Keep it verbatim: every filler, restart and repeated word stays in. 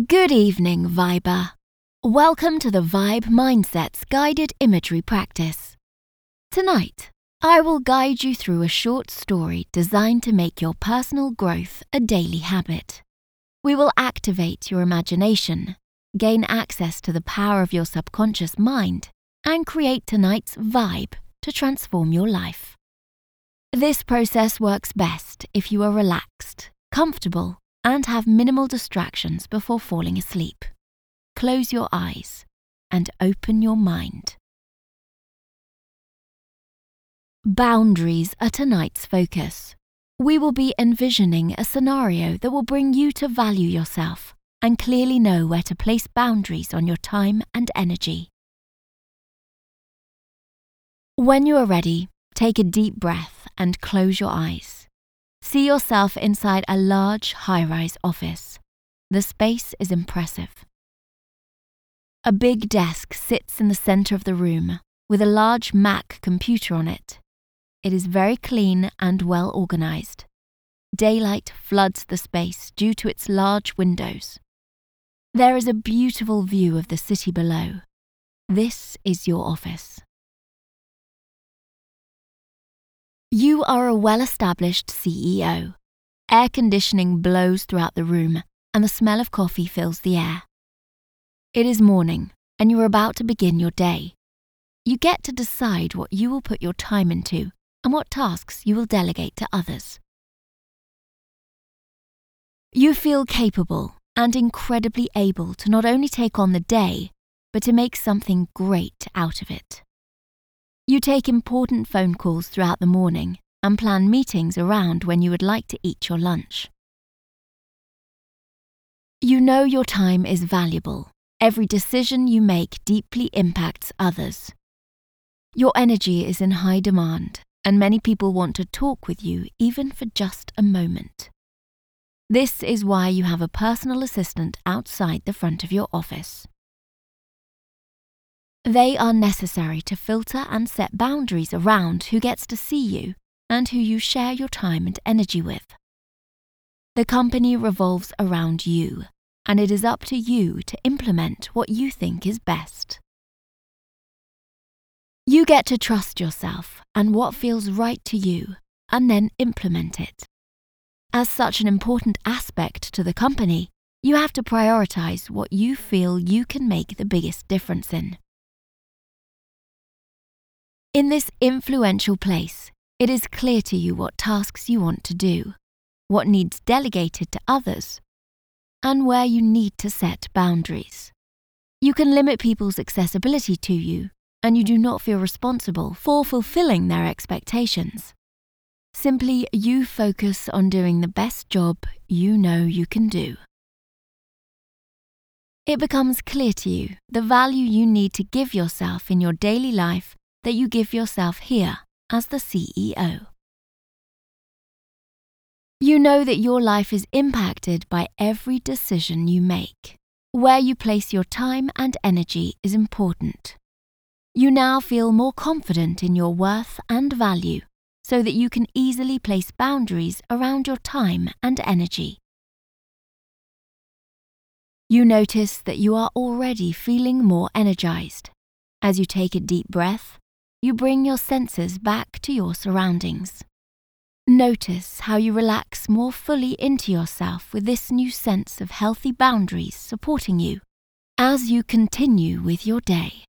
Good evening, Viber. Welcome to the Vibe Mindsets guided imagery practice. Tonight, I will guide you through a short story designed to make your personal growth a daily habit. We will activate your imagination, gain access to the power of your subconscious mind, and create tonight's vibe to transform your life. This process works best if you are relaxed, comfortable, and have minimal distractions before falling asleep. Close your eyes and open your mind. Boundaries are tonight's focus. We will be envisioning a scenario that will bring you to value yourself and clearly know where to place boundaries on your time and energy. When you are ready, take a deep breath and close your eyes. See yourself inside a large, high-rise office. The space is impressive. A big desk sits in the center of the room, with a large Mac computer on it. It is very clean and well organized. Daylight floods the space due to its large windows. There is a beautiful view of the city below. This is your office. You are a well-established C E O. Air conditioning blows throughout the room, and the smell of coffee fills the air. It is morning, and you are about to begin your day. You get to decide what you will put your time into and what tasks you will delegate to others. You feel capable and incredibly able to not only take on the day, but to make something great out of it. You take important phone calls throughout the morning and plan meetings around when you would like to eat your lunch. You know your time is valuable. Every decision you make deeply impacts others. Your energy is in high demand, and many people want to talk with you even for just a moment. This is why you have a personal assistant outside the front of your office. They are necessary to filter and set boundaries around who gets to see you and who you share your time and energy with. The company revolves around you, and it is up to you to implement what you think is best. You get to trust yourself and what feels right to you, and then implement it. As such an important aspect to the company, you have to prioritize what you feel you can make the biggest difference in. In this influential place, it is clear to you what tasks you want to do, what needs delegated to others, and where you need to set boundaries. You can limit people's accessibility to you, and you do not feel responsible for fulfilling their expectations. Simply, you focus on doing the best job you know you can do. It becomes clear to you the value you need to give yourself in your daily life that you give yourself here as the C E O. You know that your life is impacted by every decision you make. Where you place your time and energy is important. You now feel more confident in your worth and value so that you can easily place boundaries around your time and energy. You notice that you are already feeling more energized. As you take a deep breath, you bring your senses back to your surroundings. Notice how you relax more fully into yourself with this new sense of healthy boundaries supporting you as you continue with your day.